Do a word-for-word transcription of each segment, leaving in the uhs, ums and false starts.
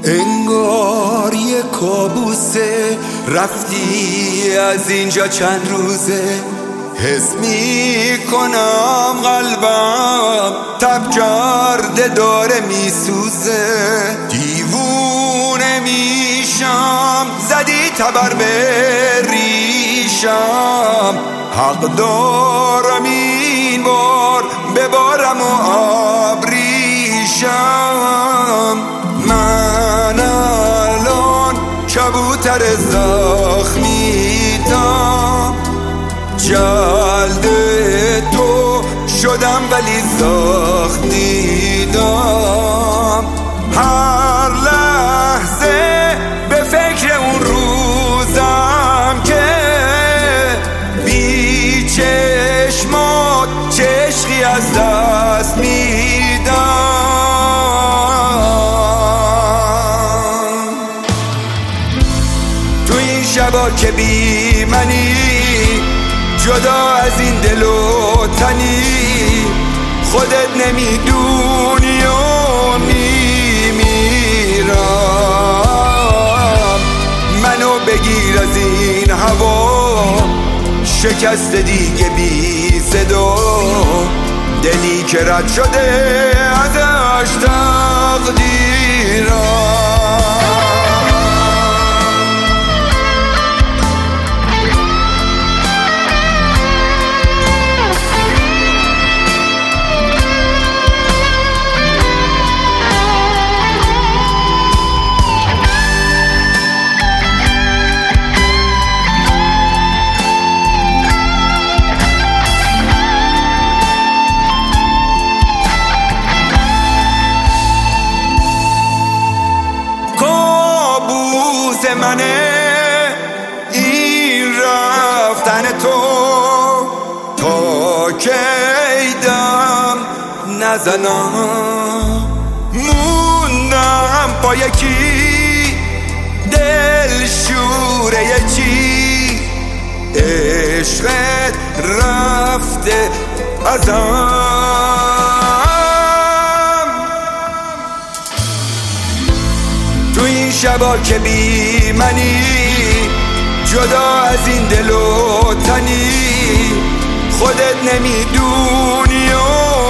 انگار یه کابوسه، رفتی از اینجا چند روزه. حس می کنم قلبم تب کرده داره میسوزه. دیوونه میشم زدی تبر به ریشم. حق دارم این بار ببارم و آبریشم. من الان کبوتر زخمیتم، جلد تو شدم ولی زخم دیدم. هر لحظه به فکر اون روزم که بی چشمات چه عشقی از دست میدم. تو این شبا که بی منی، جدا از این دل و تنی، خودت نمیدونی و میمیرم. منو بگیر از این هوا، شکست دیگه بی صدا. دلی که رد شده ازش تقدیرم. منه این رفتن تو، تا کی دم نزنم. موندم با یکی دل شوره چی، عشقت رفته ازم. تو این شبا که بی منی، جدا از این دل و تنی، خودت نمیدونی و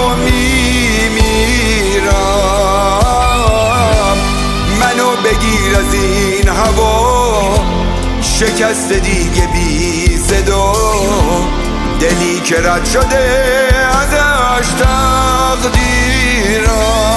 میمیرم. منو بگیر از این هوا، شکست دیگه بی صدا. دلی که رد شده ازش تقدیرم.